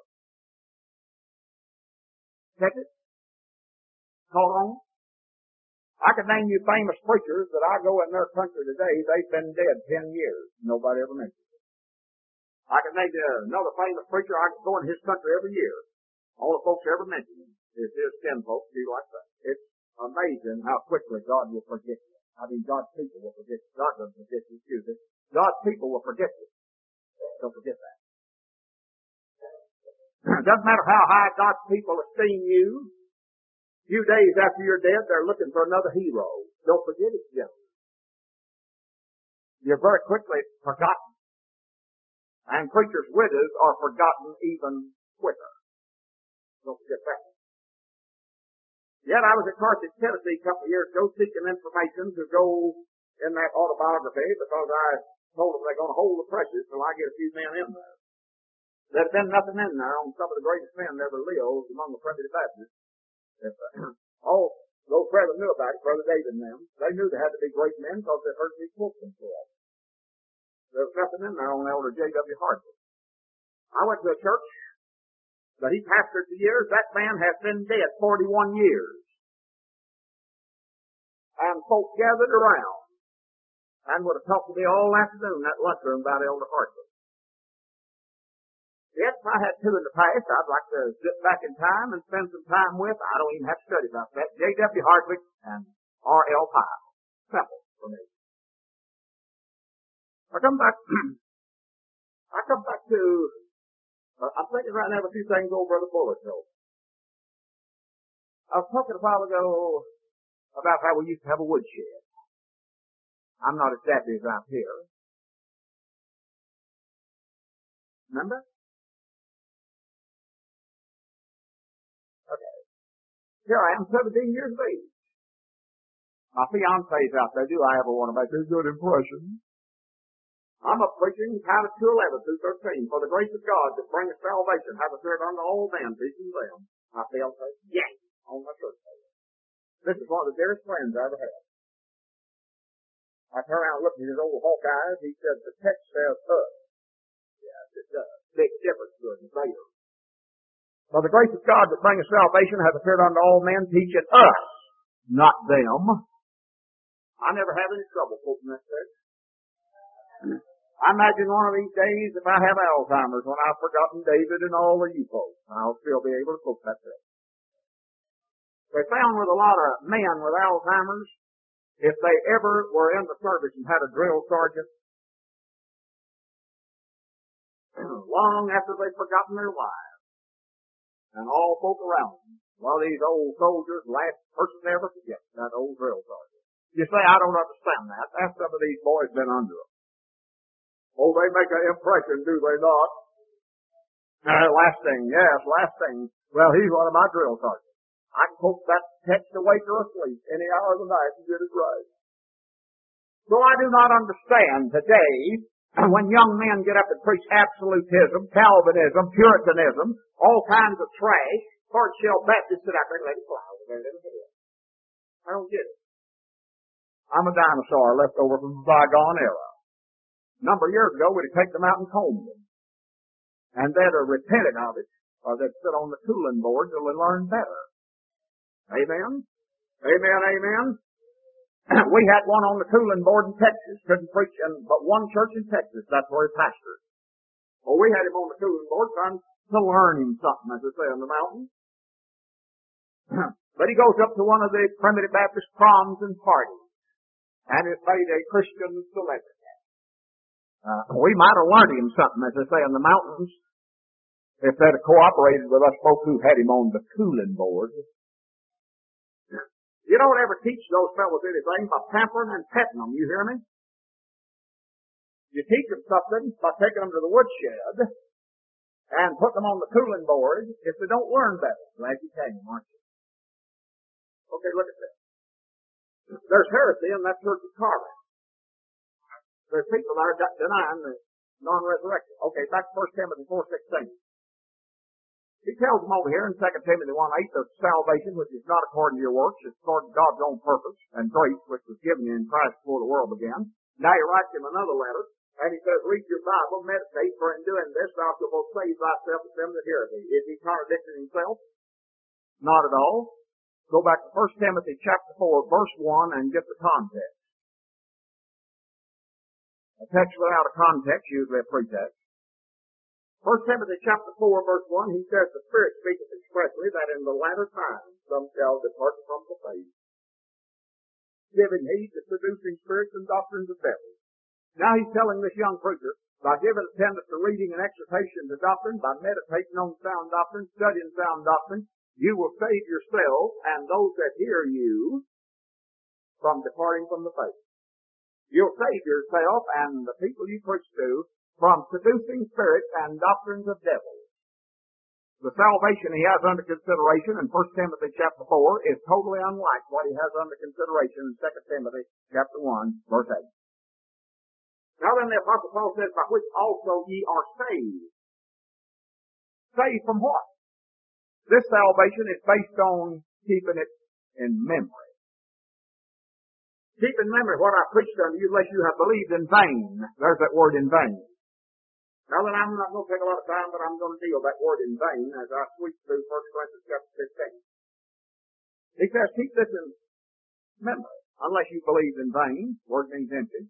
Speaker 1: Check it. Hold on. I could name you famous preachers that I go in their country today. They've been dead 10 years. Nobody ever mentions it. I can name another famous preacher. I can go in his country every year. All the folks ever mention him is his kinfolk, do like that. It's amazing how quickly God will forget you. I mean, God's people will forget you. God doesn't forget you, excuse me. God's people will forget you. Don't forget that. It doesn't matter how high God's people esteem you. A few days after you're dead, they're looking for another hero. Don't forget it, gentlemen. You're very quickly forgotten. And preachers' widows are forgotten even quicker. Don't forget that. Yet I was at Carthage, Tennessee a couple of years ago seeking information to go in that autobiography because I told them they're going to hold the presses till I get a few men in there. There'd been nothing in there on some of the greatest men that ever lived among the primitive Baptists. All those brothers knew about it, Brother David and them. They knew they had to be great men because they heard me quote them so often. There was nothing in there on Elder J.W. Hardwick. I went to a church that he pastored for years. That man has been dead 41 years. And folks gathered around and would have talked to me all afternoon in that lunchroom about Elder Hardwick. Yet, if I had two in the past, I'd like to sit back in time and spend some time with, I don't even have to study about that, J.W. Hardwick and R.L. Pyle. Simple for me. I come back to, I'm thinking right now of a few things old Brother Fuller told. I was talking a while ago about how we used to have a woodshed. I'm not as dappy as I'm here. Remember? Okay. Here I am, 17 years of age. My fiance's out there. Do I ever want to make a good impression? I'm up preaching Titus 2:11 through 13. For the grace of God that bringeth salvation hath appeared unto all men, teaching them. My fiance, yes, on my church table. This is one of the dearest friends I ever had. I turned around and looked at his old hawk eyes. He said, the text says us. Yes, it does. Big difference to it later. For the grace of God that bringeth salvation hath appeared unto all men, teaching us, not them. I never have any trouble quoting that text. I imagine one of these days, if I have Alzheimer's, when I've forgotten David and all of you folks, I'll still be able to quote that text. They found with a lot of men with Alzheimer's, if they ever were in the service and had a drill sergeant, long after they'd forgotten their wives, and all folk around them, well, these old soldiers, last person they ever forget, that old drill sergeant. You say, I don't understand that. That's some of these boys been under them. Oh, they make an impression, do they not? Last thing. Well, he's one of my drill sergeants. I can quote that text awake or asleep any hour of the night and get it right. So I do not understand today when young men get up and preach absolutism, Calvinism, Puritanism, all kinds of trash, hard-shell Baptists sit out there and let it fly over their little head. I don't get it. I'm a dinosaur left over from the bygone era. A number of years ago, we'd take them out and comb them. And they'd have repented of it, or they'd sit on the cooling board till they learned better. Amen? Amen, amen. We had one on the cooling board in Texas. Couldn't preach in but one church in Texas. That's where he pastored. Well, we had him on the cooling board trying to learn him something, as they say on the mountain. But he goes up to one of the primitive Baptist proms and parties, and is made a Christian celebrity. We might have learned him something, as they say in the mountains, if they'd have cooperated with us folks who had him on the cooling board. You don't ever teach those fellows anything by pampering and petting them, you hear me? You teach them something by taking them to the woodshed and putting them on the cooling board if they don't learn better. Glad you came, aren't you? Okay, look at this. There's heresy in that church of Corinth. There's people that are denying the non-resurrection. Okay, back to 1 Timothy 4:16. He tells them over here in 2 Timothy 1:8 that salvation, which is not according to your works, is according to God's own purpose and grace, which was given you in Christ before the world began. Now he writes him another letter, and he says, read your Bible, meditate, for in doing this thou shalt both save thyself and them that hear thee. Is he contradicting himself? Not at all. Go back to 1 Timothy chapter 4, verse 1, and get the context. A text without a context, usually a pretext.
Speaker 2: 1 Timothy chapter 4, verse 1, he says, the Spirit speaketh expressly that in the latter times some shall depart from the faith, giving heed to seducing spirits and doctrines of devils. Now he's telling this young preacher, by giving attendance to reading and exhortation to doctrine, by meditating on sound doctrine, studying sound doctrine, you will save yourself and those that hear you from departing from the faith. You'll save yourself and the people you preach to from seducing spirits and doctrines of devils. The salvation he has under consideration in 1 Timothy chapter 4 is totally unlike what he has under consideration in 2 Timothy chapter 1, verse 8. Now then the Apostle Paul says, by which also ye are saved. Saved from what? This salvation is based on keeping it in memory. Keep in memory what I preached unto you, unless you have believed in vain. There's that word in vain. Now then, I'm not going to take a lot of time, but I'm going to deal that word in vain as I sweep through 1 Corinthians chapter 15. He says, keep this in memory, unless you believe in vain. Word means empty.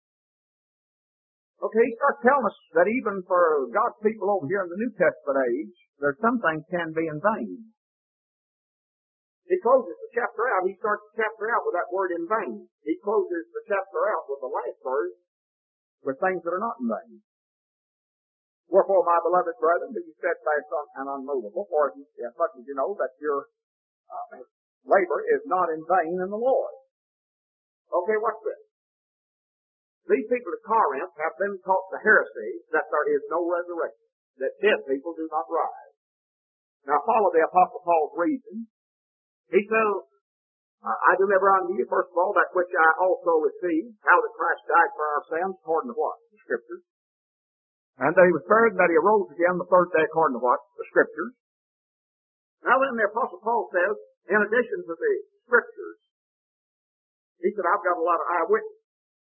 Speaker 2: Okay, he starts telling us that even for God's people over here in the New Testament age, there's some things can be in vain. He closes the chapter out. He starts the chapter out with that word in vain. He closes the chapter out with the last verse with things that are not in vain. Wherefore, my beloved brethren, be ye steadfast and unmovable, for as much as you know that your labor is not in vain in the Lord. Okay, what's this? These people at Corinth have been taught the heresy that there is no resurrection, that dead people do not rise. Now follow the Apostle Paul's reason. He says, I deliver unto you, first of all, that which I also received, how that Christ died for our sins, according to what? The Scriptures. And that he was buried and that he arose again the third day, according to what? The Scriptures. Now then, the Apostle Paul says, in addition to the Scriptures, he said, I've got a lot of eyewitnesses.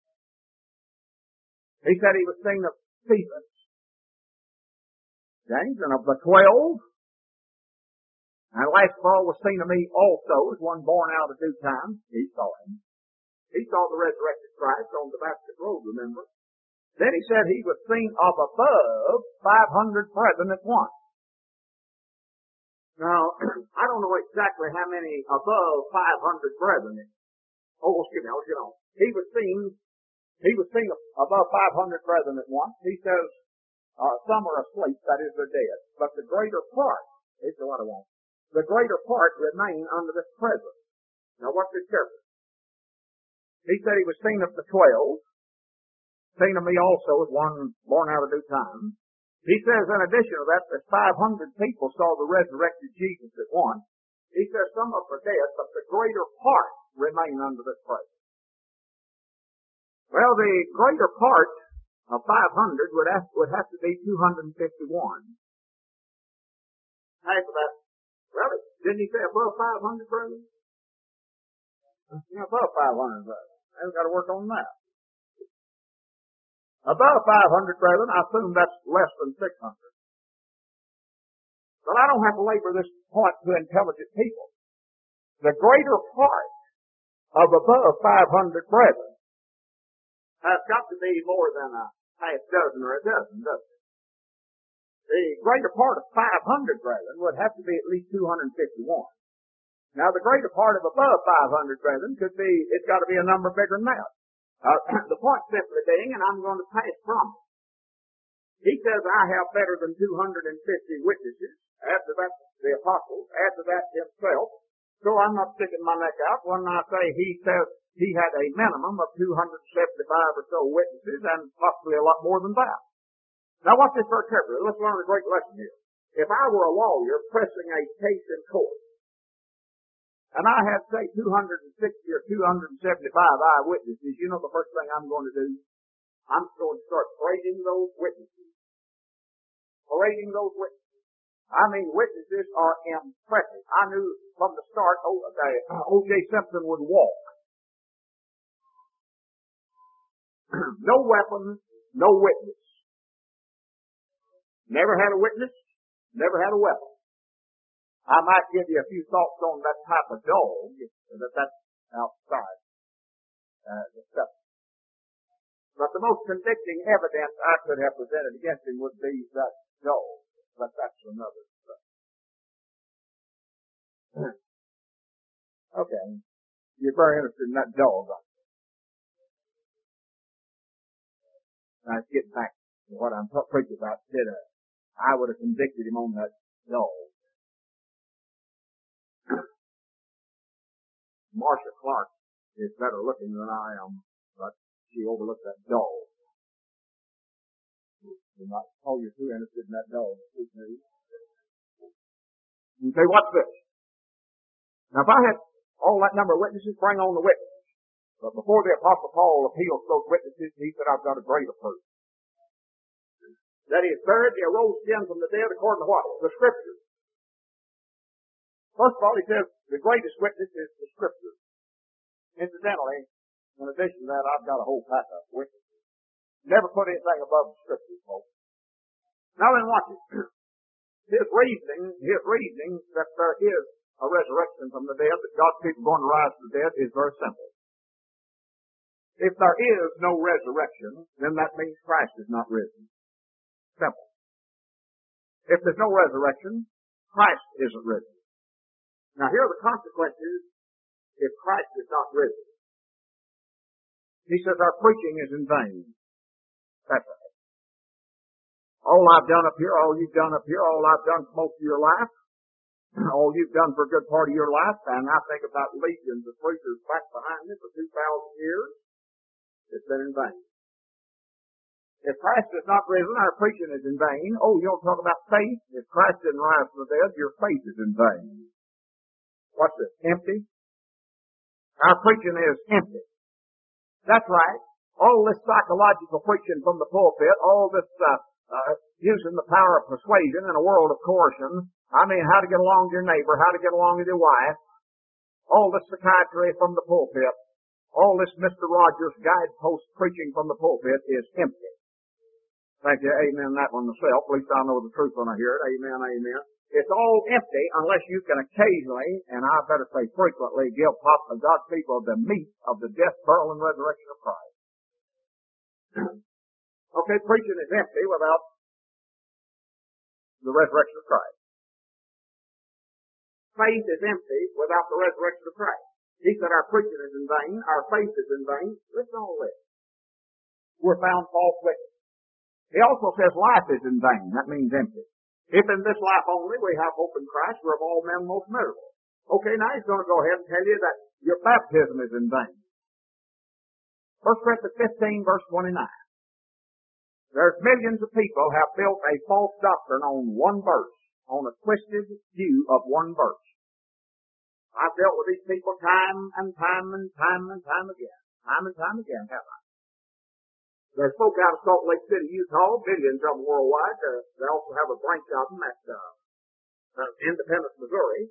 Speaker 2: He said he was seen of Stephen, James, and of the 12. And last of all was seen of me also, as one born out of due time. He saw him. He saw the resurrected Christ on Damascus Road, remember? Then he said he was seen of above 500 brethren at once. Now, I don't know exactly how many above 500 brethren. Excuse me, I'll get on. He was seen above 500 brethren at once. He says, some are asleep, that is, they're dead. But the greater part, this is what I want, the greater part remain under this presence. Now watch this carefully. He said he was seen of the 12, seen of me also as one born out of due time. He says in addition to that, that 500 people saw the resurrected Jesus at once. He says some of them are dead, but the greater part remain under this presence. Well, the greater part of 500 would have to be 251. Half of that. Well, didn't he say above 500, brethren? Yeah, above 500, brethren. I've got to work on that. Above 500, brethren, I assume that's less than 600. But I don't have to labor this point to intelligent people. The greater part of above 500 brethren has got to be more than a half dozen or a dozen, doesn't it? The greater part of 500 brethren would have to be at least 251. Now, the greater part of above 500 brethren it's got to be a number bigger than that. The point simply being, and I'm going to pass from it. He says, I have better than 250 witnesses. Add to that the apostles, add to that himself. So I'm not sticking my neck out when I say he says he had a minimum of 275 or so witnesses and possibly a lot more than that. Now watch this very carefully. Let's learn a great lesson here. If I were a lawyer pressing a case in court, and I had, say, 260 or 275 eyewitnesses, you know the first thing I'm going to do? I'm going to start parading those witnesses. Parading those witnesses. I mean, witnesses are impressive. I knew from the start O.J. Simpson would walk. No weapon, no witness. Never had a witness, never had a weapon. I might give you a few thoughts on that type of dog, that's outside the stuff. But the most convicting evidence I could have presented against him would be that dog. another. Okay. You're very interested in that dog. Now, let's get back to what I'm preaching about. I would have convicted him on that dog. Marcia Clark is better looking than I am, but she overlooked that dog. You're too interested in that dog. You say, what's this? Now, if I had all that number of witnesses, bring on the witnesses. But before the Apostle Paul appeals those witnesses, he said, I've got a greater proof. That he is buried, he arose again from the dead according to what? The Scriptures. First of all, he says, the greatest witness is the Scriptures. Incidentally, in addition to that, I've got a whole pack of witnesses. Never put anything above the Scriptures, folks. Now then, watch it. His reasoning that there is a resurrection from the dead, that God's people are going to rise from the dead, is very simple. If there is no resurrection, then that means Christ is not risen. Simple. If there's no resurrection, Christ isn't risen. Now here are the consequences if Christ is not risen. He says our preaching is in vain. That's right. All I've done up here, all you've done up here, all I've done for most of your life, all you've done for a good part of your life, and I think about legions of preachers back behind me for 2,000 years, it's been in vain. If Christ is not risen, our preaching is in vain. Oh, you don't talk about faith? If Christ didn't rise from the dead, your faith is in vain. What's this? Empty? Our preaching is empty. That's right. All this psychological preaching from the pulpit, all this using the power of persuasion in a world of coercion, how to get along with your neighbor, how to get along with your wife, all this psychiatry from the pulpit, all this Mr. Rogers guidepost preaching from the pulpit is empty. Thank you. Amen. That one myself. At least I know the truth when I hear it. Amen. Amen. It's all empty unless you can occasionally, and I better say frequently, give God's people the meat of the death, burial, and resurrection of Christ. Okay, preaching is empty without the resurrection of Christ. Faith is empty without the resurrection of Christ. He said our preaching is in vain, our faith is in vain. Listen to all this. We're found false witnesses. He also says life is in vain. That means empty. If in this life only we have hope in Christ, we're of all men most miserable. Okay, now he's going to go ahead and tell you that your baptism is in vain. 1 Corinthians 15, verse 29. There's millions of people have built a false doctrine on one verse, on a twisted view of one verse. I've dealt with these people time and time again. Time and time again, have I? There's folk out of Salt Lake City, Utah, billions of them worldwide. They also have a branch of them at Independence, Missouri.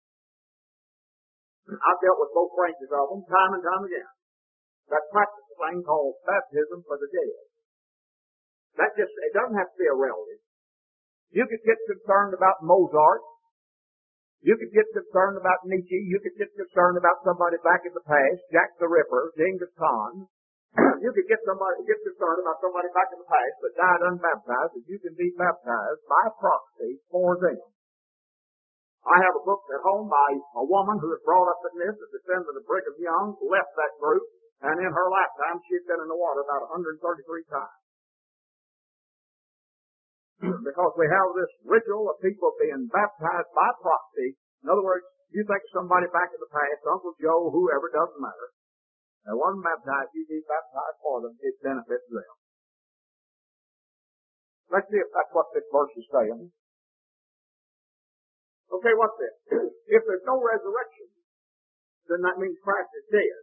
Speaker 2: I've dealt with both branches of them time and time again. That practice a thing called baptism for the dead. It doesn't have to be a relative. You could get concerned about Mozart. You could get concerned about Nietzsche. You could get concerned about somebody back in the past, Jack the Ripper, Genghis Khan. You could get concerned about somebody back in the past that died unbaptized, and you can be baptized by proxy for them. I have a book at home by a woman who was brought up in this, a descendant of Brigham Young, left that group, and in her lifetime she'd been in the water about 133 times. Because we have this ritual of people being baptized by proxy. In other words, you think somebody back in the past, Uncle Joe, whoever, doesn't matter. They wasn't baptized, you be baptized for them, it benefits them. Let's see if that's what this verse is saying. Okay, what's this? If there's no resurrection, then that means Christ is dead.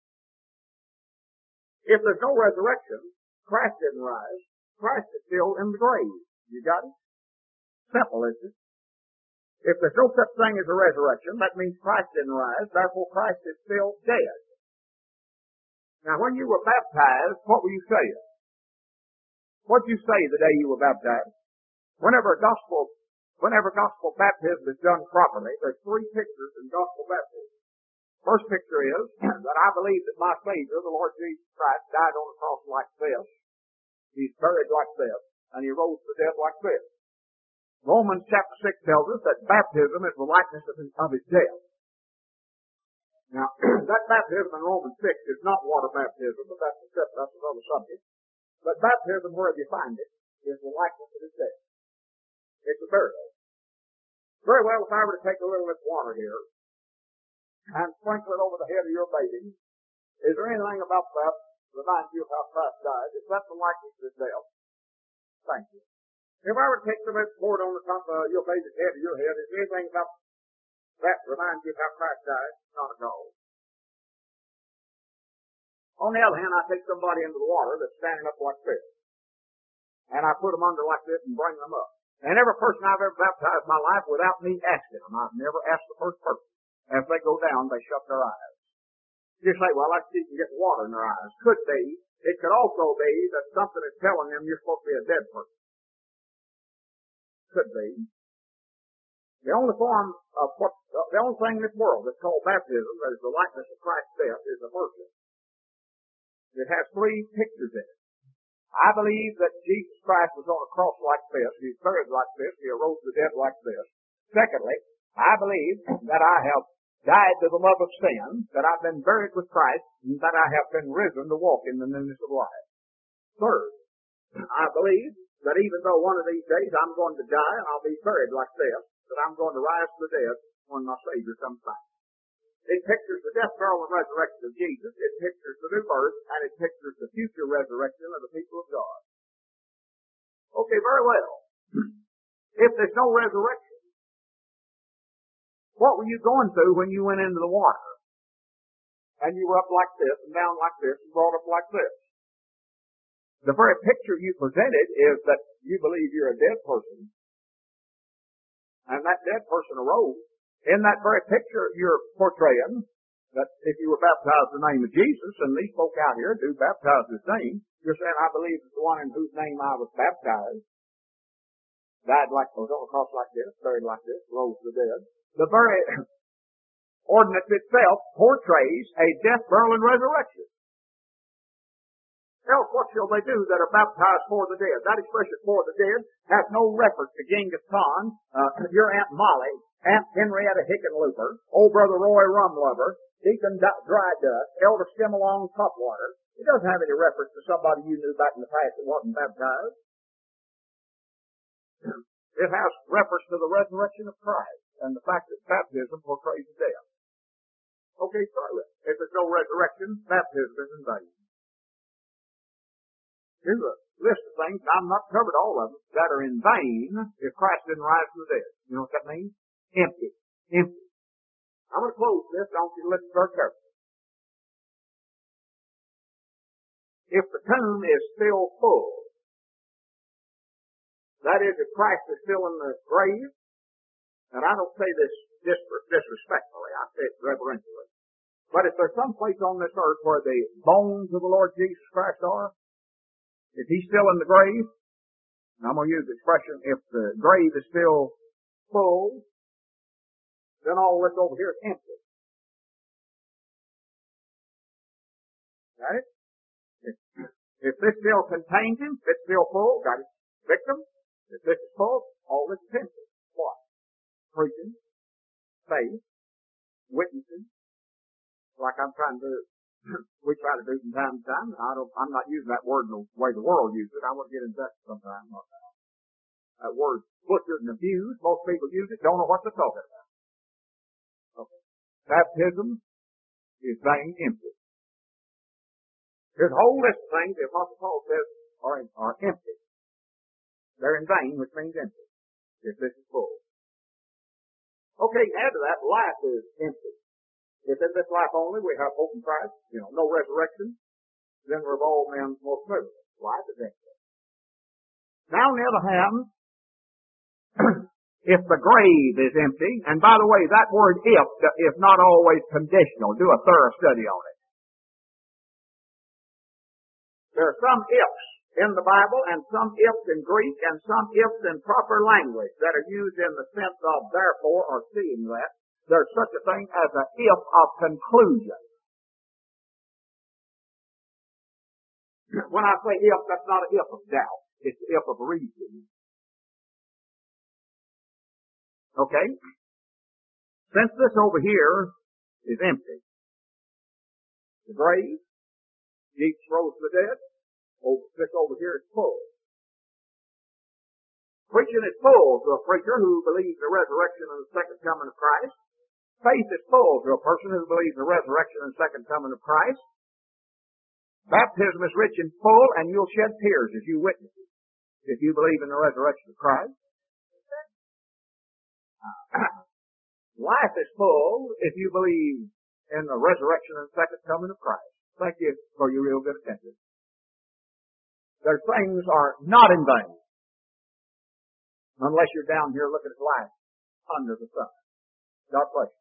Speaker 2: If there's no resurrection, Christ didn't rise. Christ is still in the grave. You got it? Simple, isn't it? If there's no such thing as a resurrection, that means Christ didn't rise, therefore Christ is still dead. Now, when you were baptized, what were you saying? What did you say the day you were baptized? Whenever gospel baptism is done properly, there's three pictures in gospel baptism. First picture is that I believe that my Savior, the Lord Jesus Christ, died on the cross like this. He's buried like this. And he rose to death like this. Romans chapter 6 tells us that baptism is the likeness of his death. Now, that baptism in Romans 6 is not water baptism, but that's another subject. But baptism, wherever you find it, is the likeness of his death. It's a burial. Very well, if I were to take a little of this water here and sprinkle it over the head of your baby, is there anything about that that reminds you of how Christ died? Is that the likeness of his death? Thank you. If I were to take some of this poured on the top of your baby's head or your head, is there anything about that reminds you of how Christ died? Not at all. On the other hand, I take somebody into the water that's standing up like this, and I put them under like this and bring them up. And every person I've ever baptized in my life without me asking them, I've never asked the first person. As they go down, they shut their eyes. You say, well, I see you can get water in their eyes. Could be. It could also be that something is telling them you're supposed to be a dead person. Could be. The only thing in this world that's called baptism that is the likeness of Christ's death is immersion. It has three pictures in it. I believe that Jesus Christ was on a cross like this. He was buried like this. He arose from the dead like this. Secondly, I believe that I have died to the love of sin, that I've been buried with Christ, and that I have been risen to walk in the newness of life. Third, I believe that even though one of these days I'm going to die and I'll be buried like this, that I'm going to rise from the dead when my Savior comes back. It pictures the death, burial, and resurrection of Jesus. It pictures the new birth, and it pictures the future resurrection of the people of God. Okay, very well. If there's no resurrection, what were you going through when you went into the water? And you were up like this, and down like this, and brought up like this. The very picture you presented is that you believe you're a dead person, and that dead person arose. In that very picture, you're portraying that if you were baptized in the name of Jesus, and these folk out here do baptize his name, you're saying, I believe that the one in whose name I was baptized died like, was on a cross like this, buried like this, rose from the dead. The very ordinance itself portrays a death, burial, and resurrection. Else, what shall they do that are baptized for the dead? That expression, for the dead, has no reference to Genghis Khan, your Aunt Molly, Aunt Henrietta Hickenlooper, old Brother Roy Rumlover, Deacon Dry Dust, Elder Stimmelong Topwater. It doesn't have any reference to somebody you knew back in the past that wasn't baptized. It has reference to the resurrection of Christ and the fact that baptism portrays the death. Okay, sorry. If there's no resurrection, baptism is in vain. Here's a list of things, and I've not covered all of them, that are in vain if Christ didn't rise from the dead. You know what that means? Empty. Empty. I'm going to close this. I want you to listen very carefully. If the tomb is still full, that is, if Christ is still in the grave, and I don't say this disrespectfully, I say it reverentially, but if there's some place on this earth where the bones of the Lord Jesus Christ are, if he's still in the grave, and I'm going to use the expression, if the grave is still full, then all this over here is empty. Got it? If this still contains him, if it's still full, got it? Victim, if this is full, all this is empty. What? Preaching, faith, witnessing, like I'm trying to do. We try to do from time to time. I'm not using that word in the way the world uses it. I want to get into that sometime. That word butchered and abused. Most people use it, don't know what they're talking about. Okay. Baptism is vain, empty. There's a whole list of things the Apostle Paul says are empty. They're in vain, which means empty, if this is full. Okay, add to that, life is empty. If in this life only we have hope in Christ, no resurrection, then we're of all men most miserable. Life is empty. Now, on the other hand, if the grave is empty, and by the way, that word if is not always conditional. Do a thorough study on it. There are some ifs in the Bible, and some ifs in Greek, and some ifs in proper language that are used in the sense of therefore or seeing that. There's such a thing as an if of conclusion. When I say if, that's not an if of doubt. It's an if of reason. Okay? Since this over here is empty, the grave, Jesus rose from the dead, this over here is full. Preaching is full to a preacher who believes the resurrection and the second coming of Christ. Faith is full to a person who believes the resurrection and second coming of Christ. Baptism is rich and full, and you'll shed tears as you witness it, if you believe in the resurrection of Christ. Life is full if you believe in the resurrection and second coming of Christ. Thank you for your real good attention. Their things are not in vain, unless you're down here looking at life under the sun. God bless you.